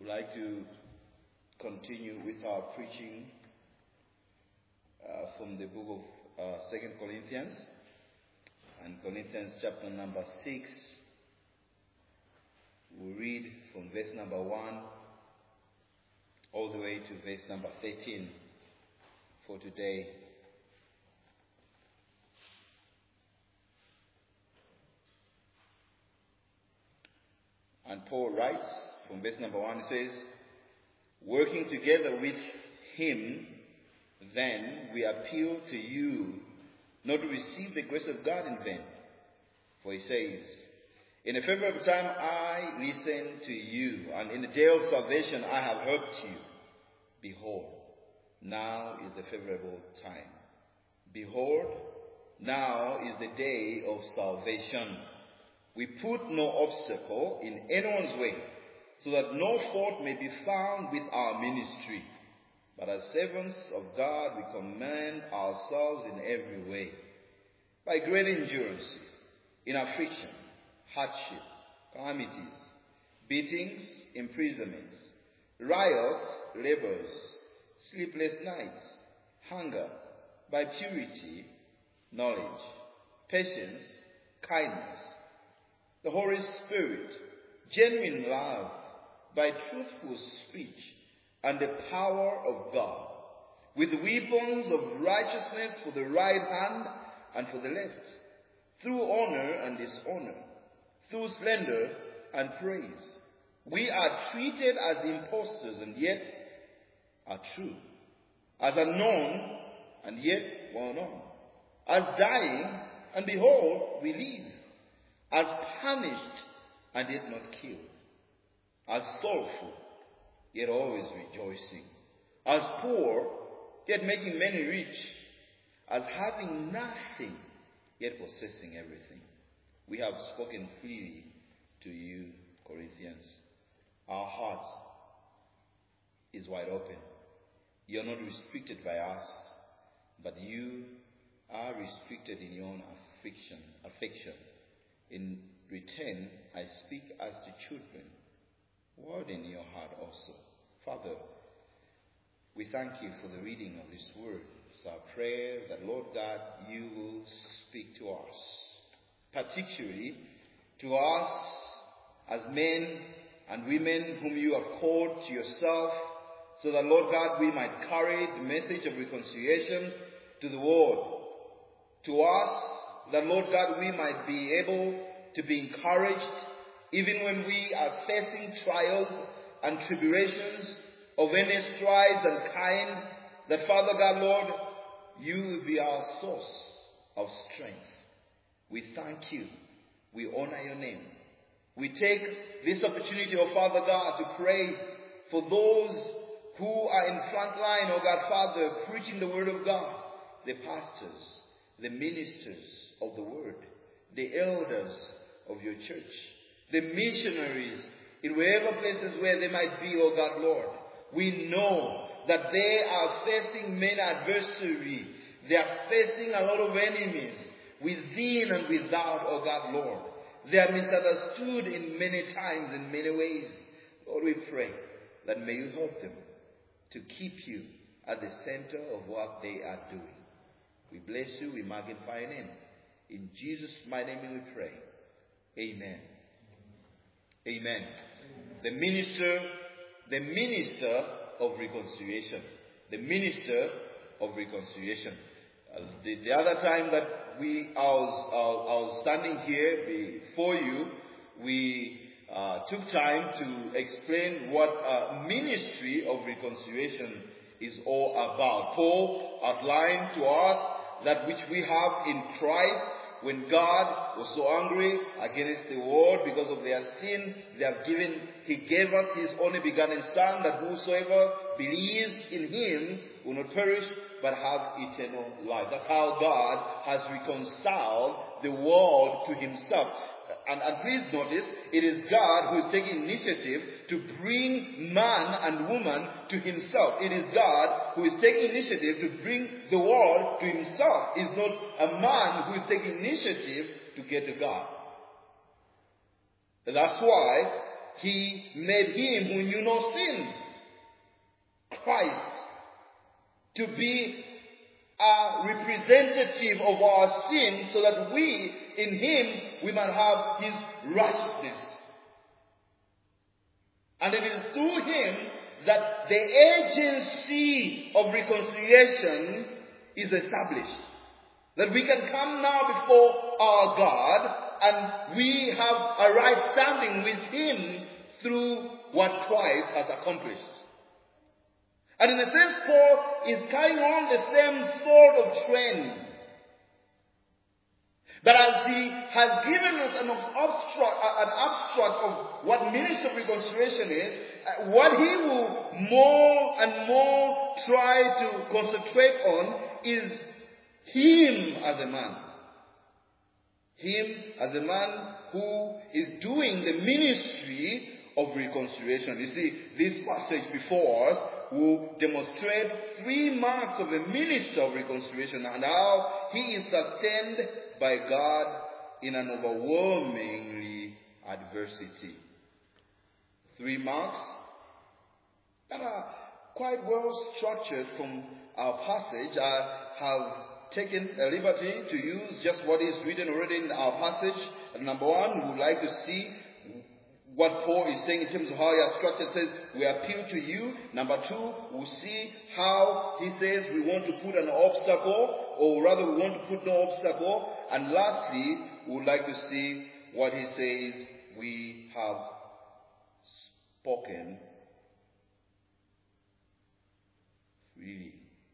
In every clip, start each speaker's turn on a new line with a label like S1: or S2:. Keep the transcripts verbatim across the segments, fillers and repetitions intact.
S1: We'd like to continue with our preaching uh, from the book of uh, Second Corinthians, and Corinthians chapter number six. We'll read from verse number one all the way to verse number thirteen for today. And Paul writes from verse number one, he says, "Working together with him, then we appeal to you not to receive the grace of God in vain. For he says, in a favorable time I listened to you, and in the day of salvation I have helped you. Behold, now is the favorable time. Behold, now is the day of salvation. We put no obstacle in anyone's way, so that no fault may be found with our ministry. But as servants of God, we commend ourselves in every way, by great endurance, in affliction, hardship, calamities, beatings, imprisonments, riots, labors, sleepless nights, hunger, by purity, knowledge, patience, kindness, the Holy Spirit, genuine love, by truthful speech, and the power of God, with weapons of righteousness for the right hand and for the left, through honor and dishonor, through slander and praise. We are treated as impostors and yet are true, as unknown and yet well known, as dying and behold we live, as punished and yet not killed, as sorrowful yet always rejoicing, as poor yet making many rich, as having nothing yet possessing everything. We have spoken freely to you, Corinthians. Our heart is wide open. You are not restricted by us, but you are restricted in your own affliction, affection. In return, I speak as to children. Word in your heart also. Father, we thank you for the reading of this word. It's our prayer that, Lord God, you will speak to us, particularly to us as men and women whom you have called to yourself, so that, Lord God, we might carry the message of reconciliation to the world. To us, that, Lord God, we might be able to be encouraged even when we are facing trials and tribulations of any strides and kind, that, Father God, Lord, you will be our source of strength. We thank you. We honor your name. We take this opportunity, oh Father God, to pray for those who are in front line, oh God, Father, preaching the word of God, the pastors, the ministers of the word, the elders of your church, the missionaries in wherever places where they might be, oh God, Lord. We know that they are facing many adversaries. They are facing a lot of enemies within and without, oh God, Lord. They are misunderstood in many times, in many ways. Lord, we pray that may you help them to keep you at the center of what they are doing. We bless you, we magnify your name. In Jesus' mighty name we pray. Amen. Amen. The minister, the minister of reconciliation. The minister of reconciliation. Uh, the, the other time that we, I was, uh, I was standing here before you, we uh, took time to explain what uh, ministry of reconciliation is all about. Paul outlined to us that which we have in Christ. When God was so angry against the world because of their sin, they have given, he gave us his only begotten Son, that whosoever believes in him will not perish but have eternal life. That's how God has reconciled the world to himself. And, and please notice, it is God who is taking initiative to bring man and woman to himself. It is God who is taking initiative to bring the world to himself. It's not a man who is taking initiative to get to God. And that's why he made him who knew no sin, Christ, to be a representative of our sin, so that we, in him, we might have his righteousness. And it is through him that the agency of reconciliation is established. That we can come now before our God and we have a right standing with him through what Christ has accomplished. And in a sense, Paul is carrying on the same sort of trend. But as he has given us an abstract, an abstract of what ministry of reconciliation is, what he will more and more try to concentrate on is him as a man. Him as a man who is doing the ministry of reconciliation. You see, this passage before us will demonstrate three marks of a minister of reconciliation and how he is sustained by God in an overwhelmingly adversity. Three marks that are quite well structured from our passage. I have taken a liberty to use just what is written already in our passage. And number one, we would like to see what Paul is saying in terms of how he has structured. Says, we appeal to you. Number two, we'll see how he says we want to put an obstacle, or rather we want to put no obstacle. And lastly, we would like to see what he says we have spoken freely.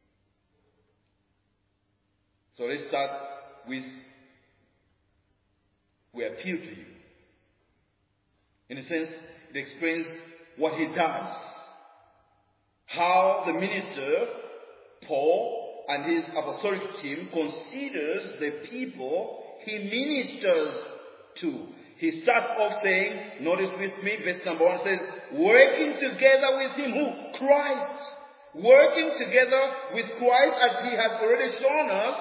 S1: So let's start with, we appeal to you. In a sense, it explains what he does. How the minister, Paul, and his apostolic team considers the people he ministers to. He starts off saying, notice with me, verse number one says, working together with him, who? Christ. Working together with Christ, as he has already shown us,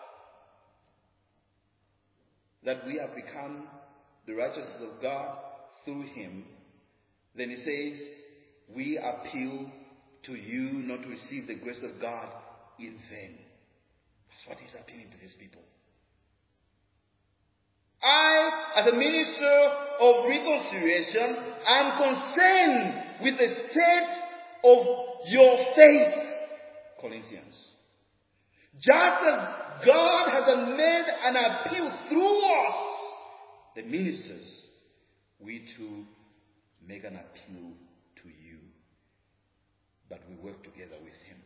S1: that we have become the righteousness of God through him. Then he says, we appeal to you not to receive the grace of God in vain. That's what he's appealing to these people. I, as a minister of reconciliation, am concerned with the state of your faith, Corinthians. Just as God has made an appeal through us, the ministers, we too make an appeal to you. But we work together with him.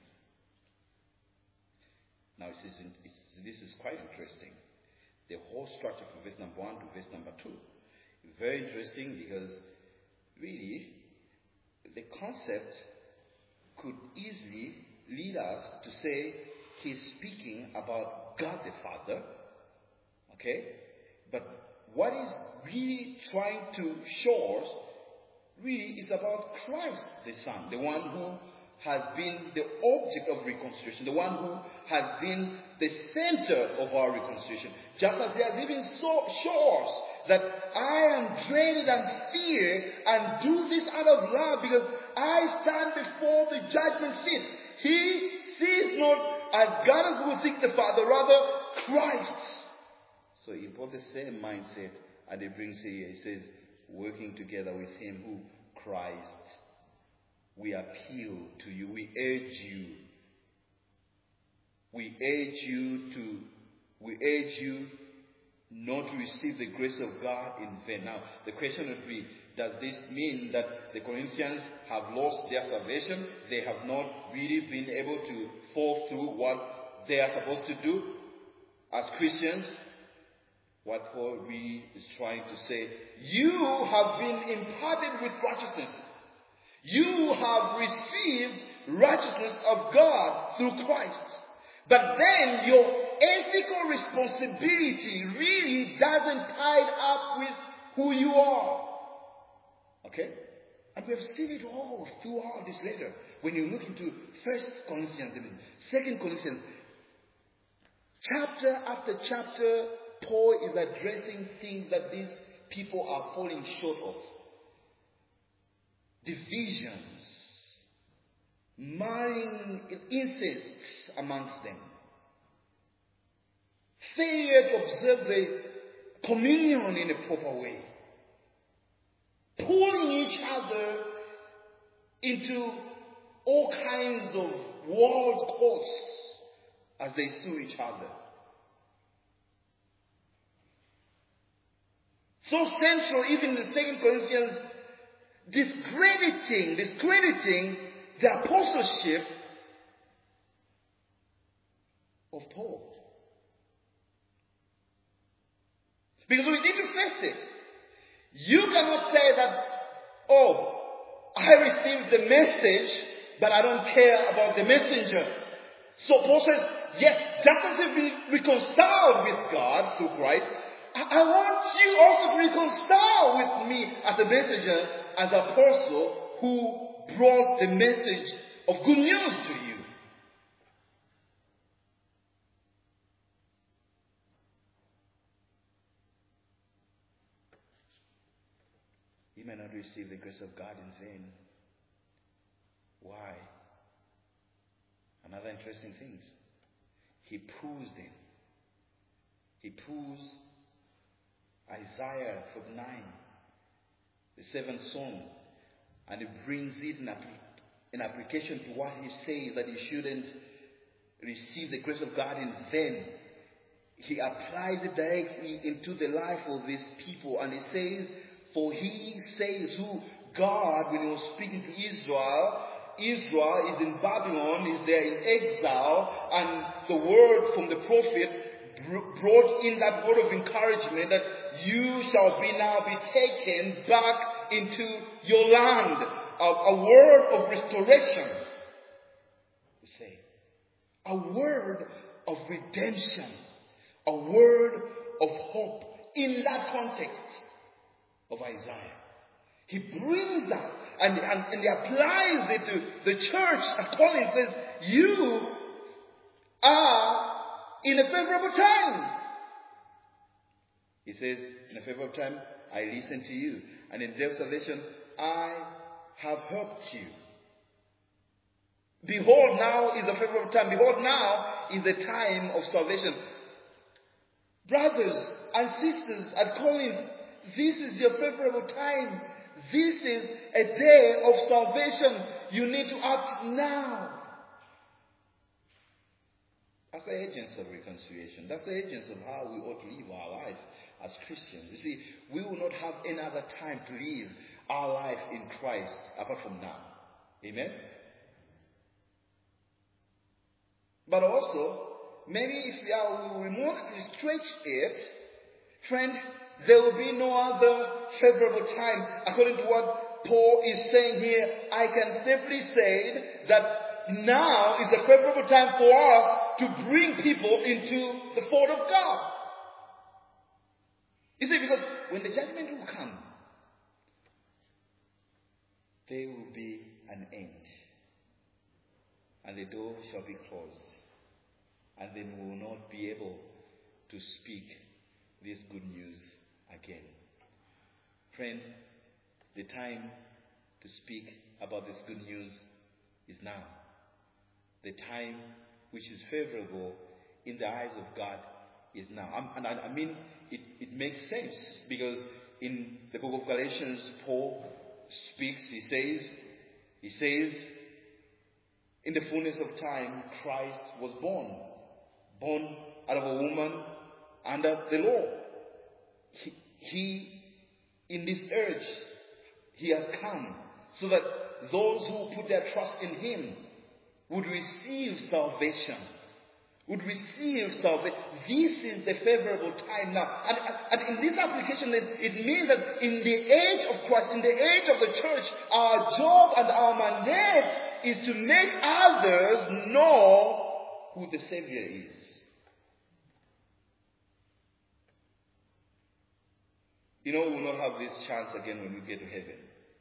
S1: Now, this is, this is quite interesting. The whole structure from verse number one to verse number two. Very interesting, because really, the concept could easily lead us to say he's speaking about God the Father. Okay? But what is really trying to show us really is about Christ the Son, the one who has been the object of reconciliation, the one who has been the center of our reconciliation. Just as he has even so shown us that I am dreaded and fear and do this out of love, because I stand before the judgment seat. He sees not as God who will seek the Father, rather Christ. So he brought the same mindset, and he brings here, he says, working together with him who? Christ. We appeal to you, we urge you. We urge you to, we urge you not to receive the grace of God in vain. Now, the question would be, does this mean that the Corinthians have lost their salvation? They have not really been able to fall through what they are supposed to do as Christians? What Paul really is trying to say, you have been imparted with righteousness. You have received righteousness of God through Christ. But then your ethical responsibility really doesn't tie up with who you are. Okay? And we have seen it all throughout this letter. When you look into First Corinthians, Second Corinthians, chapter after chapter, Paul is addressing things that these people are falling short of. divisions, marrying incests amongst them, failure to observe the communion in a proper way, pulling each other into all kinds of world courts as they sue each other. So central, even in the Second Corinthians, discrediting, discrediting the apostleship of Paul. Because we need to face it. You cannot say that, oh, I received the message, but I don't care about the messenger. So Paul says, yes, just as you've been reconciled with God through Christ, I, I want you also to reconcile with me as a messenger, as an apostle who brought the message of good news to you. You may not receive the grace of God in vain. Why? Another interesting thing. He pulls them. He pulls Isaiah forty-nine, the seventh song, and he brings it in, in application to what he says, that he shouldn't receive the grace of God in vain. He applies it directly into the life of these people, and he says, for he says who God, when he was speaking to Israel, Israel is in Babylon, is there in exile, and the word from the prophet brought in that word of encouragement that you shall be now be taken back into your land. A, a word of restoration, you say. A word of redemption. A word of hope in that context of Isaiah. He brings that and, and, and he applies it to the church. According says, you are in a favorable time. He says, in a favorable time, I listen to you. And in day of salvation, I have helped you. Behold, now is a favorable time. Behold, now is the time of salvation. Brothers and sisters at Corinth, this is your favorable time. This is a day of salvation. You need to act now. That's the agents of reconciliation. That's the agents of how we ought to live our life as Christians. You see, we will not have any other time to live our life in Christ apart from now. Amen? But also, maybe if we are we remotely stretch it, friend, there will be no other favorable time. According to what Paul is saying here, I can safely say that now is a favorable time for us to bring people into the fold of God. You see, because when the judgment will come, there will be an end. And the door shall be closed. And then we will not be able to speak this good news again. Friend, the time to speak about this good news is now. The time which is favorable in the eyes of God is now. And I, I mean, it, it makes sense because in the book of Galatians, Paul speaks, he says, he says, in the fullness of time, Christ was born. Born out of a woman under the law. He, he, in this urge, he has come so that those who put their trust in him would receive salvation. Would receive salvation. This is the favorable time now. And, and in this application, it, it means that in the age of Christ, in the age of the church, our job and our mandate is to make others know who the Savior is. You know, we will not have this chance again when we get to heaven.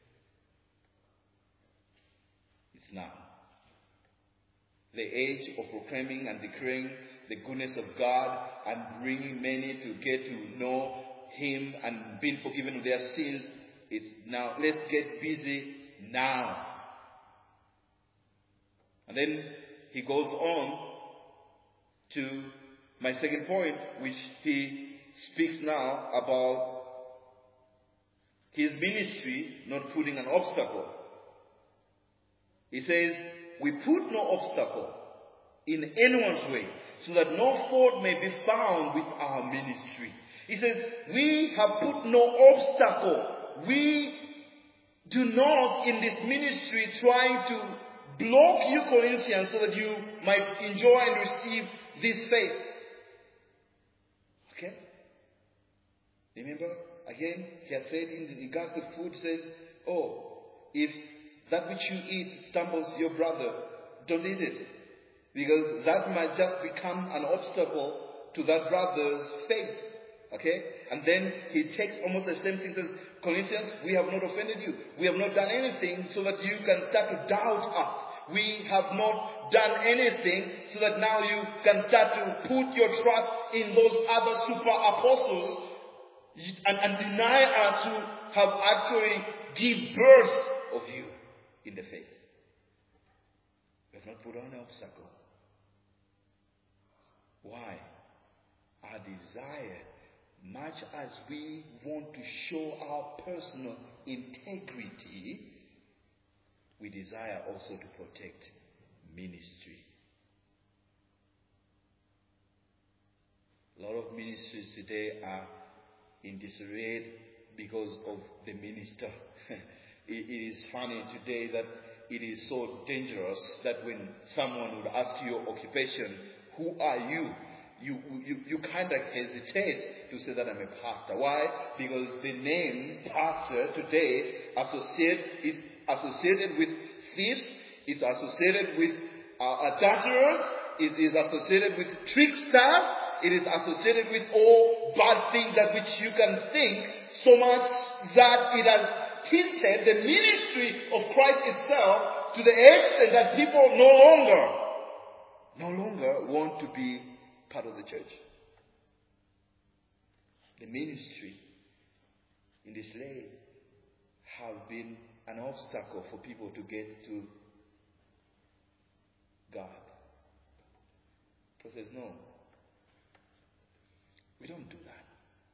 S1: It's now. The age of proclaiming and declaring the goodness of God and bringing many to get to know him and being forgiven of their sins is now. Let's get busy now. And then he goes on to my second point, which he speaks now about his ministry not putting an obstacle. He says, we put no obstacle in anyone's way, so that no fault may be found with our ministry. He says, we have put no obstacle. We do not in this ministry try to block you, Corinthians, so that you might enjoy and receive this faith. Okay? Remember, again, he has said in regards to food, says, oh, if that which you eat stumbles your brother, don't eat it. Because that might just become an obstacle to that brother's faith. Okay? And then he takes almost the same thing, says, Corinthians, we have not offended you. We have not done anything so that you can start to doubt us. We have not done anything so that now you can start to put your trust in those other super apostles and, and deny us who have actually give birth of you in the faith. We have not put on an obstacle. Why? Our desire, much as we want to show our personal integrity, we desire also to protect ministry. A lot of ministries today are in disarray because of the minister. it, it is funny today that it is so dangerous that when someone would ask you your occupation, who are you? You, you, you kind of hesitate to say that I'm a pastor. Why? Because the name pastor today associate, is associated with thieves, it's associated with uh, adulterers, it is associated with tricksters, it is associated with all bad things that which you can think, so much that it has tinted the ministry of Christ itself to the extent that people no longer, no longer want to be part of the church. The ministry in this day have been an obstacle for people to get to God. Paul says, no, we don't do that.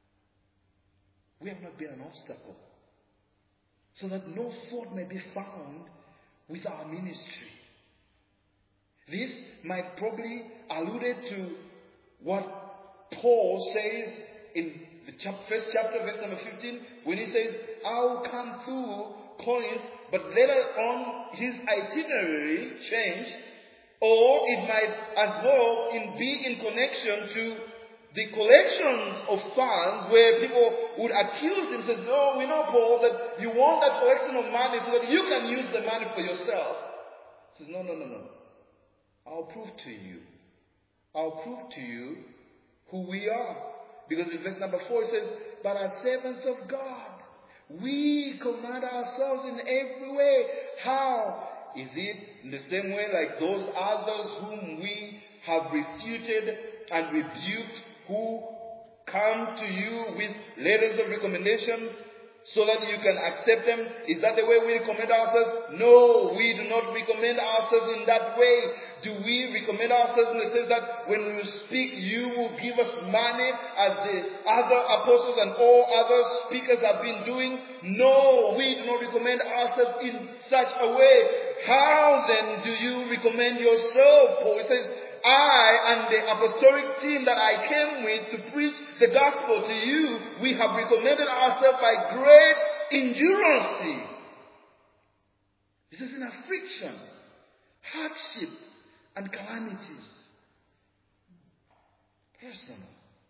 S1: We have not been an obstacle, so that no fault may be found with our ministry. This might probably alluded to what Paul says in the first chapter, verse number fifteen, when he says, I'll come through Corinth, but later on his itinerary changed, or it might as well in, be in connection to the collections of funds where people would accuse him, says, oh, we know, Paul, that you want that collection of money so that you can use the money for yourself. He says, no, no, no, no. I'll prove to you. I'll prove to you who we are. Because in verse number four it says, but as servants of God, we command ourselves in every way. How? Is it in the same way like those others whom we have refuted and rebuked, who come to you with letters of recommendation so that you can accept them? Is that the way we recommend ourselves? No, we do not recommend ourselves in that way. Do we recommend ourselves in the sense that when we speak, you will give us money as the other apostles and all other speakers have been doing? No, we do not recommend ourselves in such a way. How then do you recommend yourself? Paul says, I and the apostolic team that I came with to preach the gospel to you, we have recommended ourselves by great endurance. This is in affliction, hardship, and calamities. Personal.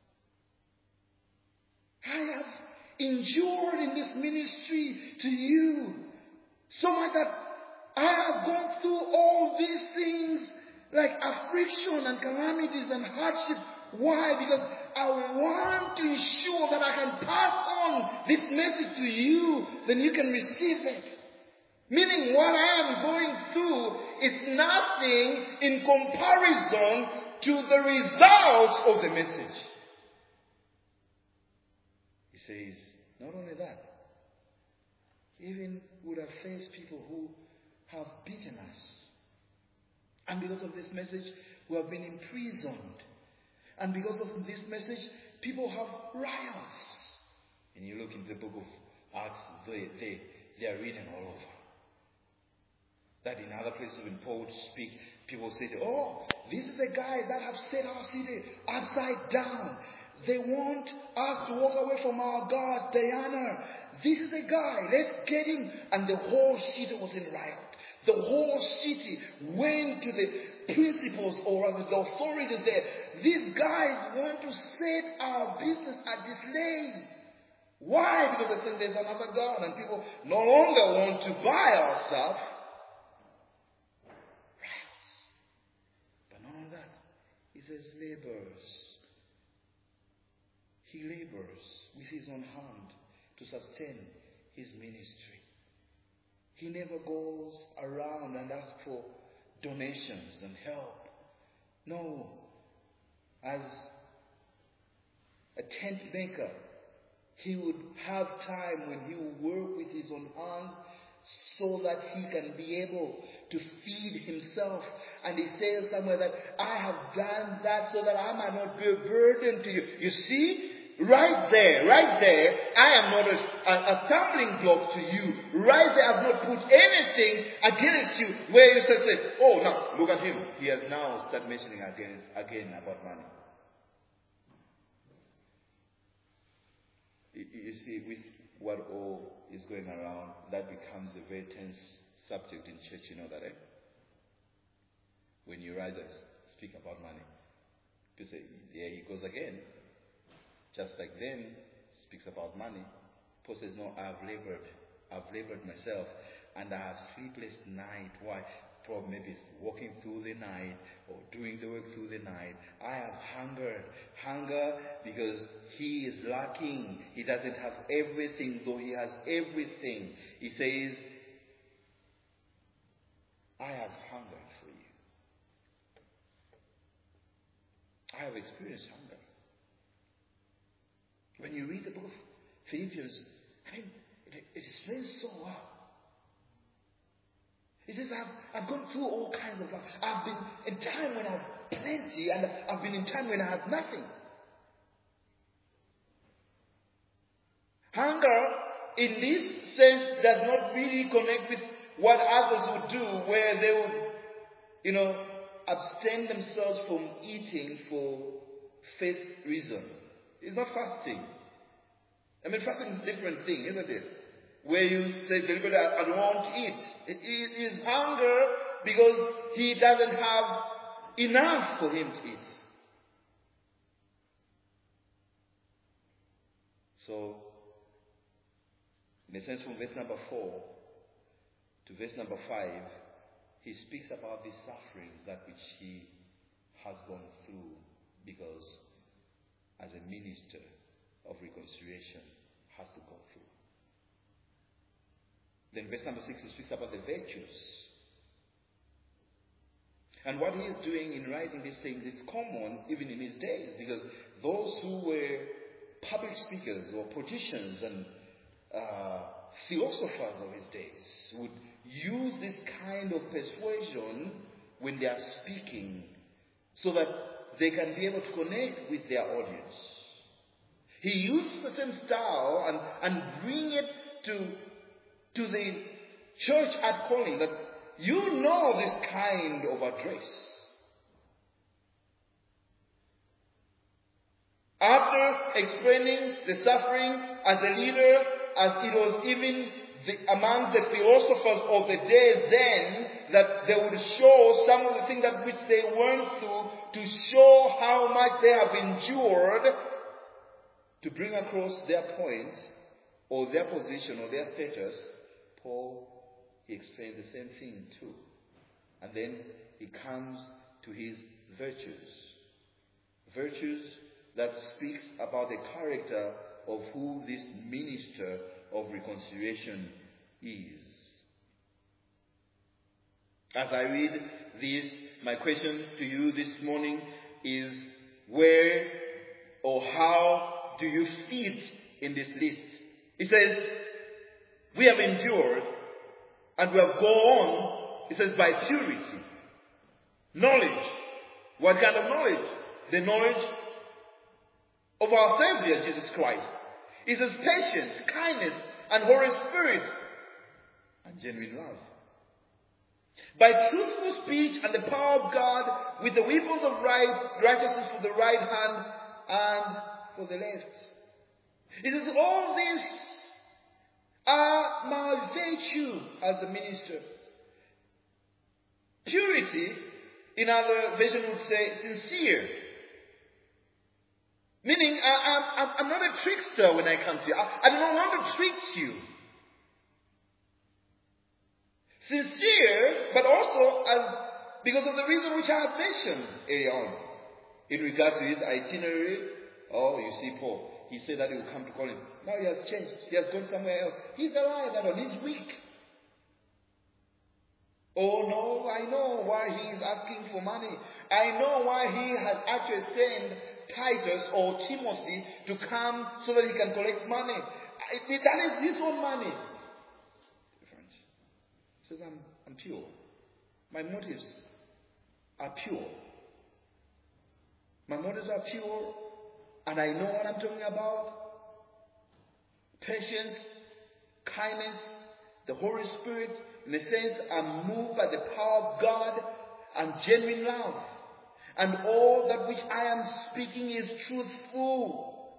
S1: I have endured in this ministry to you so much that I have gone through all these things like affliction and calamities and hardship. Why? Because I want to ensure that I can pass on this message to you, then you can receive it. Meaning what I am going through is nothing in comparison to the results of the message. He says, not only that, even we would have faced people who have beaten us. And because of this message, we have been imprisoned. And because of this message, people have riots. And you look into the book of Acts, they, they, they are written all over. That in other places when Paul speaks, people say, oh, this is the guy that have set our city upside down. They want us to walk away from our God, Diana. This is the guy. Let's get him. And the whole city was in riot. The whole city went to the principals, or rather the authorities there. These guys want to set our business at display. Why? Because they think there's another God and people no longer want to buy our stuff. Riots. But not only that. He says laborers. He labors with his own hand to sustain his ministry. He never goes around and asks for donations and help. No. As a tent maker, he would have time when he would work with his own hands so that he can be able to feed himself. And he says somewhere that I have done that so that I might not be a burden to you. You see? Right there, right there, I am not a, a, a stumbling block to you. Right there, I've not put anything against you where you say, oh, now, look at him. He has now started mentioning again, again about money. You, you see, with what all is going around, that becomes a very tense subject in church, you know that, eh? When you rise and speak about money. You say, there he goes again. Just like then, speaks about money. Paul says, no, I've labored. I've labored myself. And I have sleepless night. Why? Probably maybe walking through the night or doing the work through the night. I have hungered. Hunger because he is lacking. He doesn't have everything, though he has everything. He says, I have hungered for you. I have experienced hunger. When you read the book of Philippians, I mean, it, it explains so well. He says, I've, I've gone through all kinds of life. I've been in time when I have plenty, and I've been in time when I have nothing. Hunger, in this sense, does not really connect with what others would do, where they would, you know, abstain themselves from eating for faith reason. It's not fasting. I mean, fasting is a different thing, isn't it? Where you say deliberately, I don't want to eat. It is hunger because he doesn't have enough for him to eat. So, in a sense, from verse number four to verse number five, he speaks about the sufferings that which he has gone through because as a minister of reconciliation has to go through. Then verse number six, he speaks about the virtues. And what he is doing in writing these things is common even in his days, because those who were public speakers or politicians and uh, philosophers of his days would use this kind of persuasion when they are speaking so that they can be able to connect with their audience. He uses the same style and, and bring it to, to the church at Calling, that you know this kind of address. After explaining the suffering as a leader, as it was even the, among the philosophers of the day then, that they would show some of the things that which they went through to show how much they have endured to bring across their point or their position or their status. Paul, he explains the same thing too. And then he comes to his virtues. Virtues that speaks about the character of who this minister of reconciliation is. As I read this, my question to you this morning is, where or how do you fit in this list? He says, we have endured And we have gone on, it says by purity. Knowledge. What kind of knowledge? The knowledge of our Savior, Jesus Christ. It says patience, kindness, and Holy Spirit, and genuine love. By truthful speech and the power of God, with the weapons of right, righteousness for the right hand and for the left. It is all this are my virtue as a minister. Purity, in other version would say sincere. Meaning, I, I, I'm not a trickster when I come to you. I, I do not want to trick you. Sincere, but also as because of the reason which I have mentioned earlier on. In regards to his itinerary, oh, you see Paul. He said that he would come to Corinth. Now he has changed. He has gone somewhere else. He's a liar, that one. He's weak. Oh no, I know why he is asking for money. I know why he has actually sent Titus or Timothy to come so that he can collect money. That is his own money. He says, I'm, I'm pure. My motives are pure. My motives are pure, and I know what I'm talking about. Patience, kindness, the Holy Spirit. In a sense, I'm moved by the power of God and genuine love. And all that which I am speaking is truthful.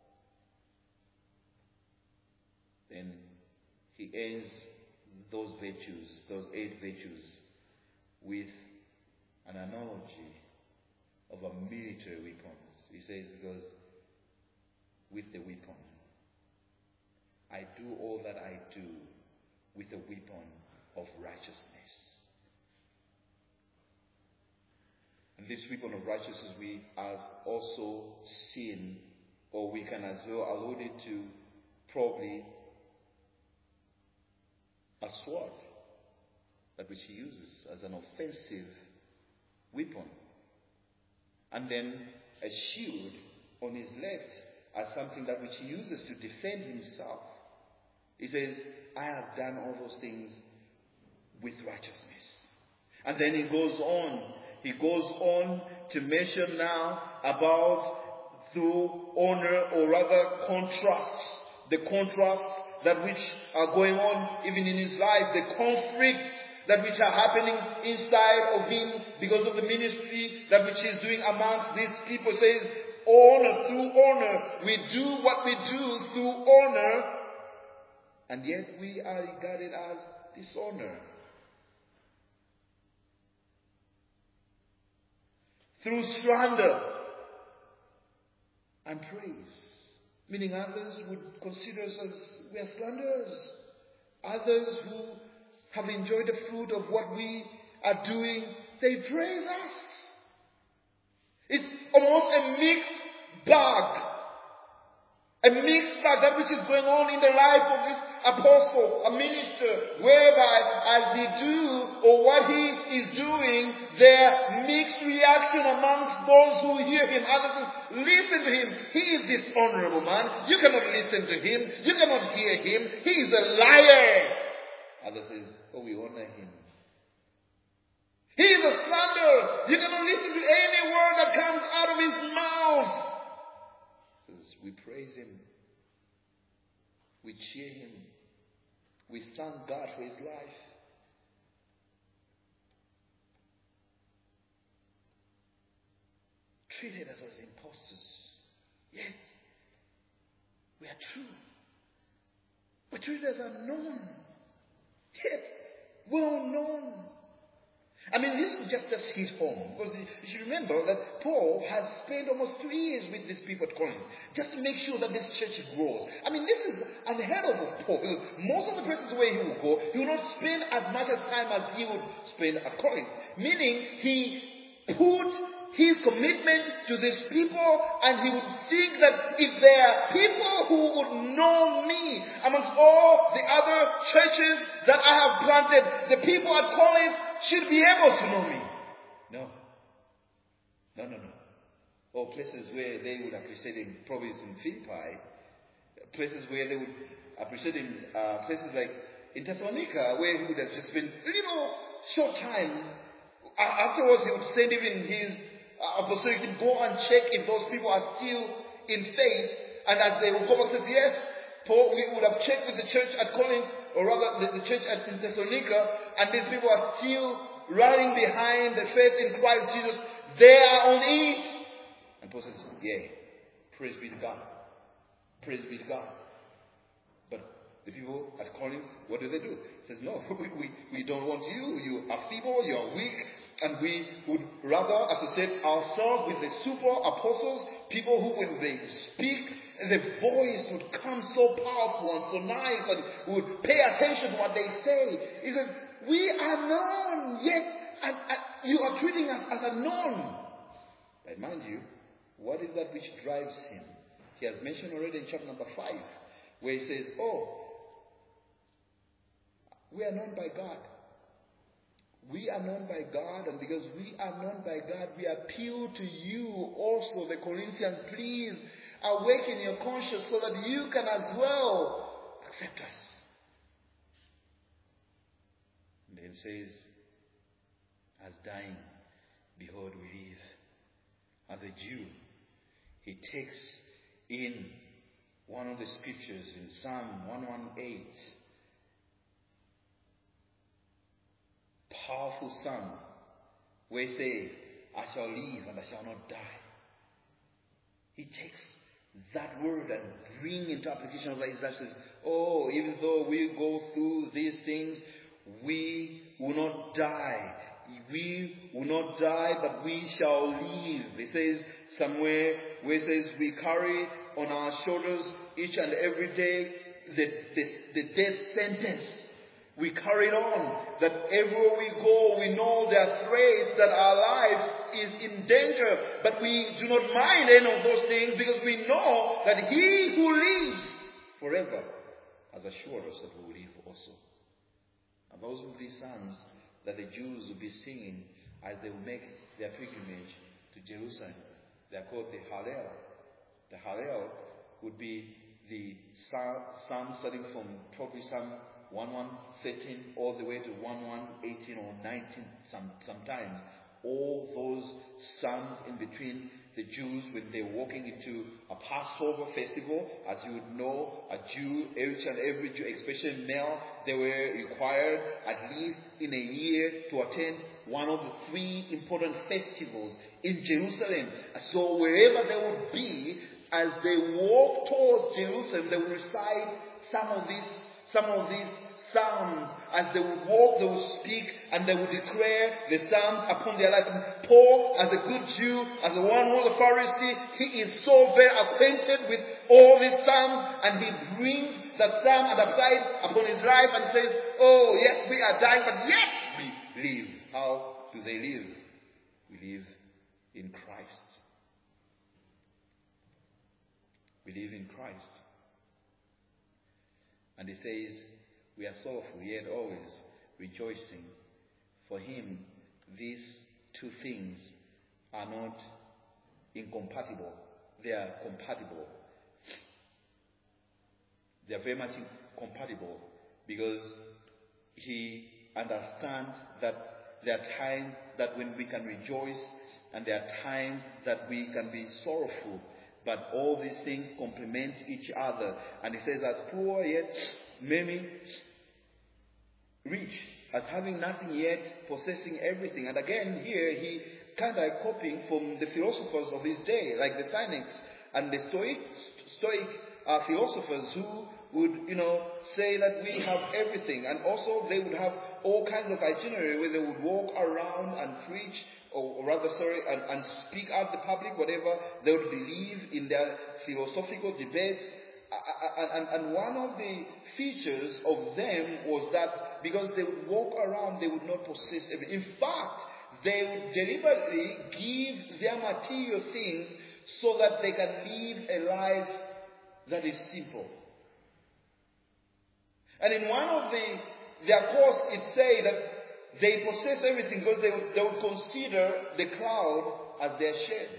S1: Then he ends those virtues, those eight virtues, with an analogy of a military weapon. He says, because with the weapon, I do all that I do with the weapon of righteousness. And this weapon of righteousness we have also seen, or we can as well allude it to, probably a sword, that which he uses as an offensive weapon. And then a shield on his left as something that which he uses to defend himself. He says, I have done all those things with righteousness. And then he goes on. He goes on to mention now about through honor, or rather contrasts. The contrasts that which are going on even in his life. The conflicts that which are happening inside of him because of the ministry that which he is doing amongst these people. Says, honor, through honor. We do what we do through honor. And yet we are regarded as dishonor. Through slander and praise. Meaning others would consider us as we are slanderers. Others who have enjoyed the fruit of what we are doing, they praise us. It's almost a mixed bag. A mixed bag, that which is going on in the life of this apostle, a minister, whereby as he do, or what he is doing, there mixed reaction amongst those who hear him. Others say, listen to him. He is this honorable man. You cannot listen to him. You cannot hear him. He is a liar. Others say, oh, we honor him. He is a slanderer. You cannot listen to any word that comes out of his mouth. We praise him. We cheer him. We thank God for his life. Treated us as impostors. Yes, we are true. But treated as unknown. Yes, well known. I mean, this would just, just hit home. Because you should remember that Paul has spent almost three years with these people at Corinth, just to make sure that this church grows. I mean, this is unheard of of Paul, because most of the places where he will go, he will not spend as much as time as he would spend at Corinth. Meaning, he put his commitment to these people, and he would think that if there are people who would know me amongst all the other churches that I have planted, the people at Corinth should be able to know me. No. No, no, no. Or places where they would appreciate him, probably in Philippi, places where they would appreciate him, uh, places like in Thessalonica, where he would have just been a little short time. Afterwards, he would send even his uh, apostolic team, go and check if those people are still in faith. And as they would go back and say, yes, Paul, we would have checked with the church at Corinth, or rather the, the church at in Thessalonica, and these people are still rallying behind the faith in Christ Jesus. They are on it. And Paul says, yeah, praise be to God. Praise be to God. But the people at Corinth, what do they do? He says, no, we, we, we don't want you. You are feeble, you are weak. And we would rather associate ourselves with the super apostles, people who, when they speak, the voice would come so powerful and so nice, and we would pay attention to what they say. He says, we are known, yet and, and you are treating us as unknown. But mind you, what is that which drives him? He has mentioned already in chapter number five, where he says, oh, we are known by God. We are known by God, and because we are known by God, we appeal to you also, the Corinthians. Please awaken your conscience so that you can as well accept us. And then says, as dying, behold, we live. As a Jew, he takes in one of the scriptures in Psalm one eighteen. Powerful psalm, where he says, I shall live and I shall not die. He takes that word and bring into application of that. Says, oh, even though we go through these things, we will not die. We will not die, but we shall live. He says somewhere where it says we carry on our shoulders each and every day the, the, the death sentence. We carry it on, that everywhere we go, we know there are threats, that our life is in danger. But we do not mind any of those things, because we know that he who lives forever has assured us that we will live also. And those will be psalms that the Jews will be singing as they will make their pilgrimage to Jerusalem. They are called the Hallel. The Hallel would be the psalm starting from probably Psalm one thirteen all the way to one eighteen or nineteen some, sometimes. All those psalms in between, the Jews, when they're walking into a Passover festival, as you would know, a Jew, each and every Jew, especially male, they were required at least in a year to attend one of the three important festivals in Jerusalem. So wherever they would be, as they walk towards Jerusalem, they would recite some of these Some of these psalms. As they would walk, they would speak, and they would declare the psalms upon their life. And Paul, as a good Jew, as the one who was a Pharisee, he is so very acquainted with all these psalms, and he brings that psalm and applies upon his life and says, oh, yes, we are dying, but yes, we live. How do they live? We live in Christ. We live in Christ. And he says, we are sorrowful, yet always rejoicing. For him, these two things are not incompatible. They are compatible. They are very much compatible, because he understands that there are times that when we can rejoice, and there are times that we can be sorrowful. But all these things complement each other. And he says, as poor yet many, rich, as having nothing yet possessing everything. And again here he kind of copying from the philosophers of his day, like the Cynics and the Stoic, Stoic uh, philosophers who would, you know, say that we have everything. And also they would have all kinds of itinerary where they would walk around and preach, or rather, sorry, and, and speak out the public, whatever they would believe in their philosophical debates. And, and, and one of the features of them was that because they would walk around, they would not possess everything. In fact, they would deliberately give their material things so that they can live a life that is simple. And in one of the their course, it said that they possess everything because they would, they would consider the cloud as their shed.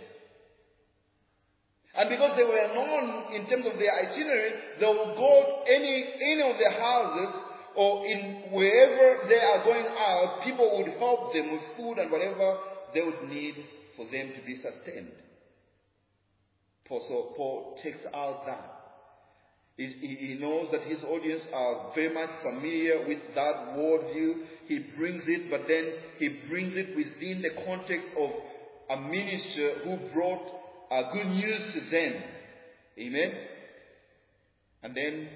S1: And because they were known in terms of their itinerary, they would go any any of their houses or in wherever they are going out, people would help them with food and whatever they would need for them to be sustained. Paul, so Paul takes out that. He, he knows that his audience are very much familiar with that worldview. He brings it, but then he brings it within the context of a minister who brought uh, good news to them. Amen? And then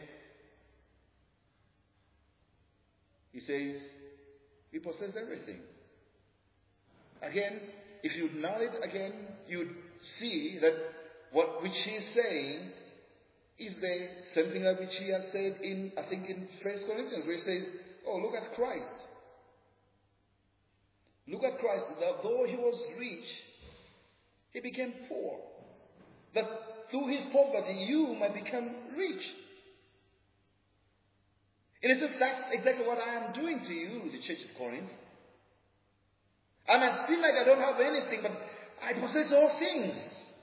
S1: he says, we possess everything. Again, if you narrate again, you'd see that what which he is saying is the same thing that which he has said in, I think in First Corinthians, where he says, oh, look at Christ. Look at Christ. That though he was rich, he became poor. That through his poverty, you might become rich. In a sense, that's exactly what I am doing to you, the church of Corinth. I might seem like I don't have anything, but I possess all things.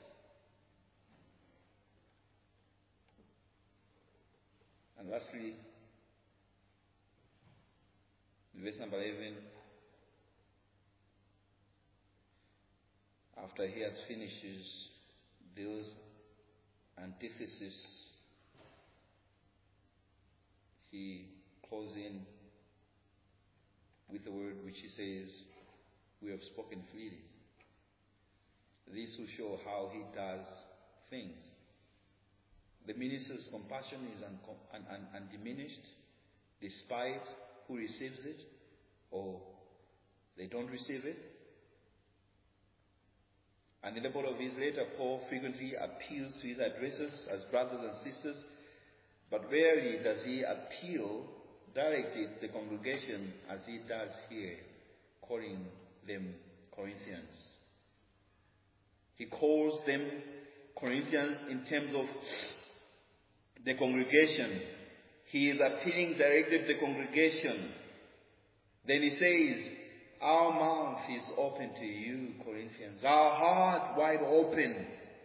S1: And lastly, in verse number eleven, after he has finished his those antithesis, he closes in with the word which he says, we have spoken freely. This will show how he does things. The minister's compassion is un- un- un- undiminished, despite who receives it or they don't receive it. And in the body of his letter, Paul frequently appeals to his addressers as brothers and sisters, but rarely does he appeal directly to the congregation as he does here, calling them Corinthians. He calls them Corinthians in terms of the congregation. He is appealing directly to the congregation. Then he says, our mouth is open to you, Corinthians. Our heart wide open.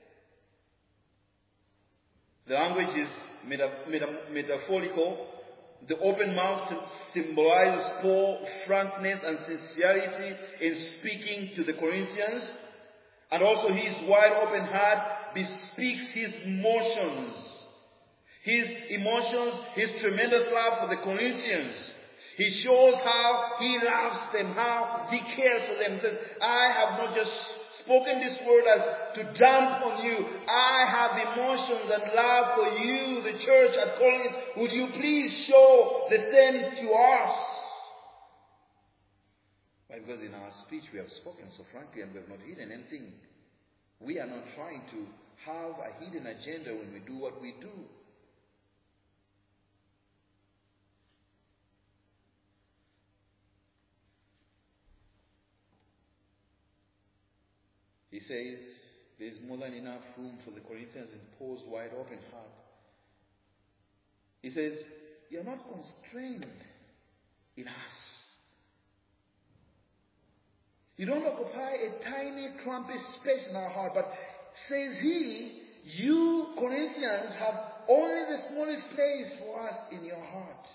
S1: The language is meta- meta- metaphorical. The open mouth symbolizes Paul's frankness and sincerity in speaking to the Corinthians. And also his wide open heart bespeaks his emotions. His emotions, his tremendous love for the Corinthians. He shows how he loves them, how he cares for them. He says, I have not just spoken this word as to dump on you. I have emotions and love for you, the church at Corinth. Would you please show the same to us? Why? Because in our speech we have spoken so frankly and we have not hidden anything. We are not trying to have a hidden agenda when we do what we do. He says there is more than enough room for the Corinthians in Paul's wide open heart. He says, you're not constrained in us. You don't occupy a tiny, clumpy space in our heart, but says he, you Corinthians have only the smallest place for us in your heart.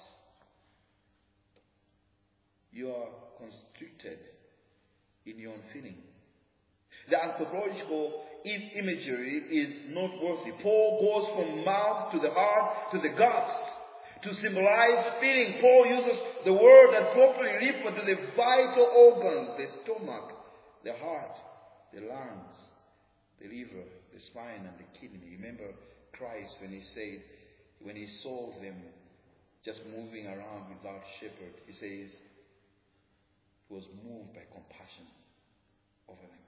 S1: You are constricted in your own feeling. The anthropological imagery is noteworthy. Paul goes from mouth to the heart to the guts to symbolize feeling. Paul uses the word that properly refers to the vital organs, the stomach, the heart, the lungs, the liver, the spine, and the kidney. Remember Christ when he said, when he saw them just moving around without shepherd, he says he was moved by compassion over them.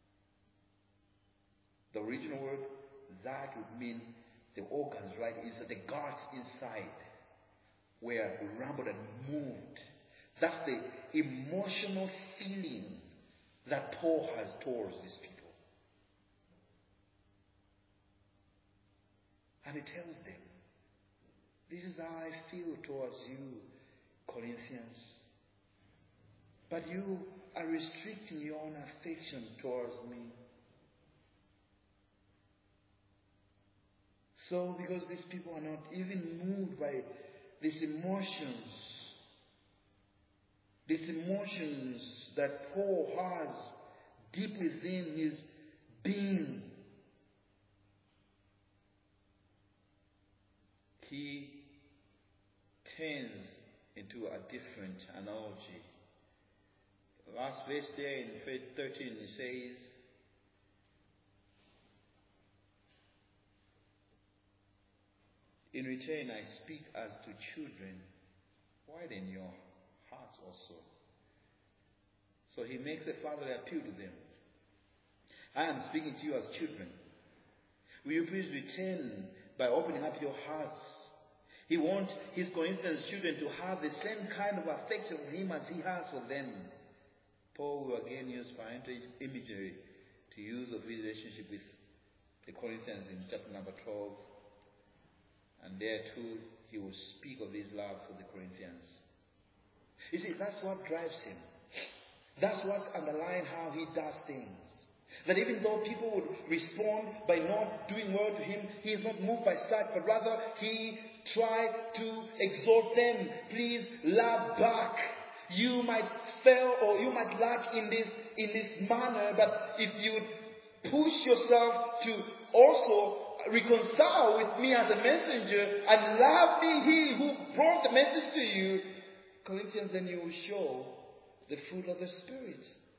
S1: The original word, that would mean the organs, right? Is the guts inside where rumbled and moved. That's the emotional feeling that Paul has towards these people. And he tells them, this is how I feel towards you, Corinthians. But you are restricting your own affection towards me. So, because these people are not even moved by these emotions these emotions that Paul has deep within his being. He turns into a different analogy. Last verse there in verse thirteen, it says, in return I speak as to children, widen your hearts also. So he makes a fatherly appeal to them. I am speaking to you as children. Will you please return by opening up your hearts? He wants his Corinthian children to have the same kind of affection for him as he has for them. Paul will again use parental imagery to use of his relationship with the Corinthians in chapter number twelve. And there too, he will speak of his love for the Corinthians. You see, that's what drives him. That's what's underlying how he does things. That even though people would respond by not doing well to him, he is not moved by sight, but rather he tried to exhort them. Please love back. You might fail or you might lack in this in this manner, but if you push yourself to also reconcile with me as a messenger and love me, he who brought the message to you, Corinthians, then you will show the fruit of the Spirit.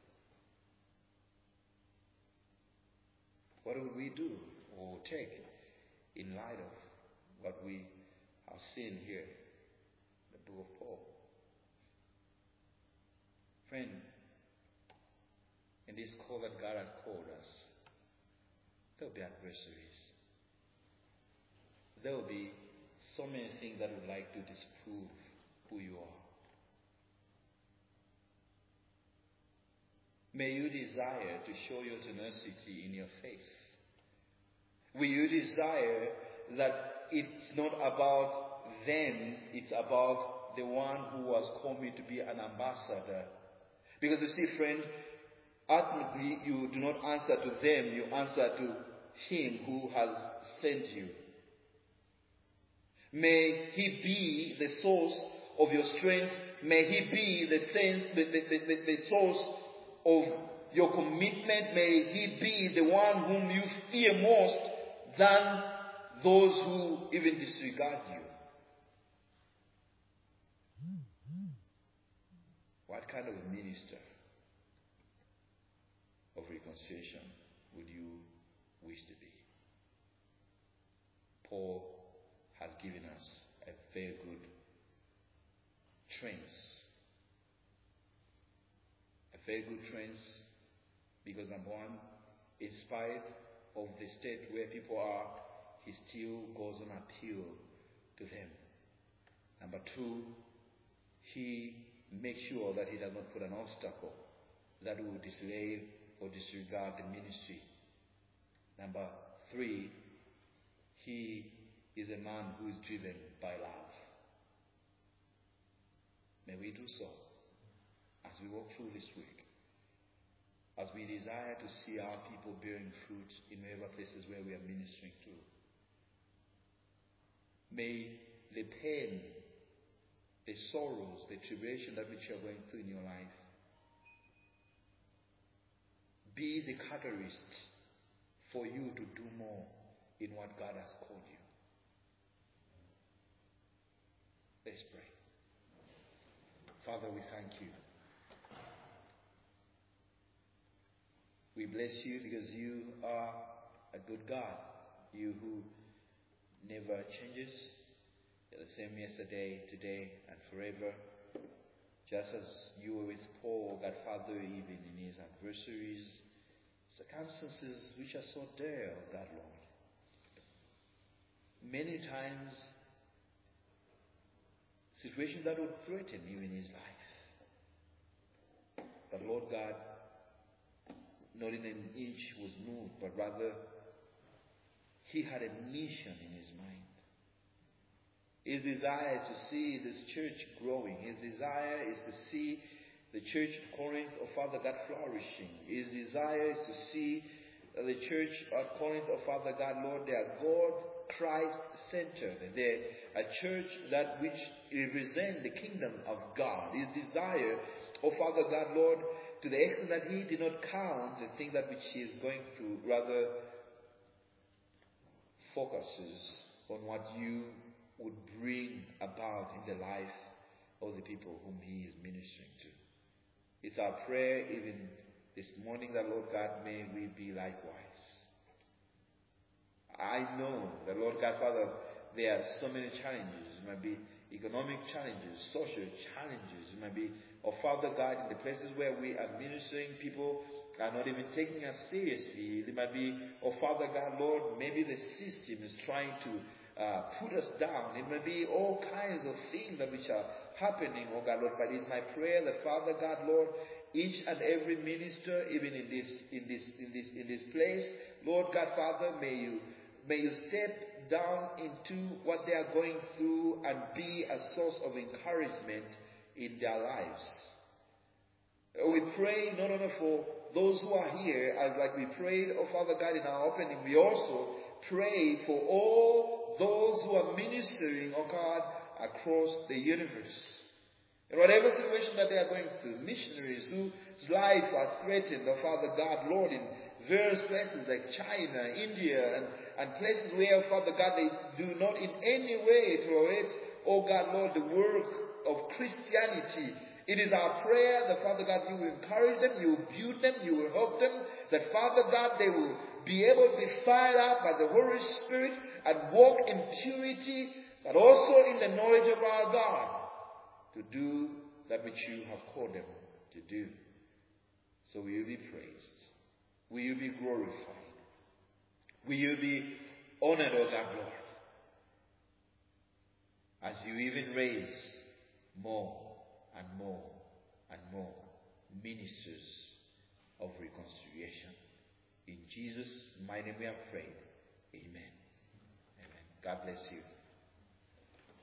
S1: What will we do or take in light of what we have seen here in the book of Paul? Friend, in this call that God has called us, there will be adversaries. There will be so many things that would like to disprove who you are. May you desire to show your tenacity in your faith. Will you desire that it's not about them, it's about the one who has called me to be an ambassador? Because you see, friend, ultimately you do not answer to them, you answer to him who has sent you. May he be the source of your strength. May he be the, sense, the, the, the, the source of your commitment. May he be the one whom you fear most than those who even disregard you. What kind of a minister of reconciliation would you wish to be? Paul has given us a very good trance. A very good trance because, number one, in spite of the state where people are, he still goes on appeal to them. Number two, he makes sure that he does not put an obstacle that will delay or disregard the ministry. Number three, he is a man who is driven by love. May we do so as we walk through this week, as we desire to see our people bearing fruit in whatever places where we are ministering to. May the pain, the sorrows, the tribulation that which you are going through in your life be the catalyst for you to do more in what God has called you. Let's pray. Father, we thank you. We bless you because you are a good God. You who never changes. You're the same yesterday, today, and forever. Just as you were with Paul, God Father, even in his adversaries, circumstances which are so dear, oh God, Lord. Many times, situations that would threaten even his life. But Lord God, not in an inch was moved, but rather he had a mission in his mind. His desire is to see this church growing. His desire is to see the church of Corinth, oh Father God, flourishing. His desire is to see the church at Corinth, oh Father God, Lord, their God Christ-centered. They're a church that which represents the kingdom of God. His desire, oh Father God, Lord, to the extent that he did not count the thing that which he is going through, rather focuses on what you would bring about in the life of the people whom he is ministering to. It's our prayer even this morning that, Lord God, may we be likewise. I know that, Lord God, Father, there are so many challenges. It might be economic challenges, social challenges. It might be, oh Father God, in the places where we are ministering, people are not even taking us seriously. It might be, oh Father God, Lord, maybe the system is trying to uh, put us down. It might be all kinds of things that which are happening, oh God, Lord. But it's my prayer that, Father God, Lord, each and every minister, even in this, in this, in this, in this place, Lord God, Father, may you, may you step down into what they are going through and be a source of encouragement in their lives. We pray not only for those who are here, as like we prayed, oh Father God, in our opening, we also pray for all those who are ministering, oh God, across the universe. In whatever situation that they are going through, missionaries whose lives are threatened, oh Father God, Lord, in various places like China, India, and, and places where, oh Father God, they do not in any way tolerate, oh God, Lord, the work of Christianity. It is our prayer that, Father God, you will encourage them, you will build them, you will help them, that, Father God, they will be able to be fired up by the Holy Spirit and walk in purity, but also in the knowledge of our God, to do that which you have called them to do. So will you be praised? Will you be glorified? Will you be honored, O God, Lord, as you even raise more and more and more ministers of reconciliation. In Jesus' mighty name we have prayed. Amen. Amen. God bless you.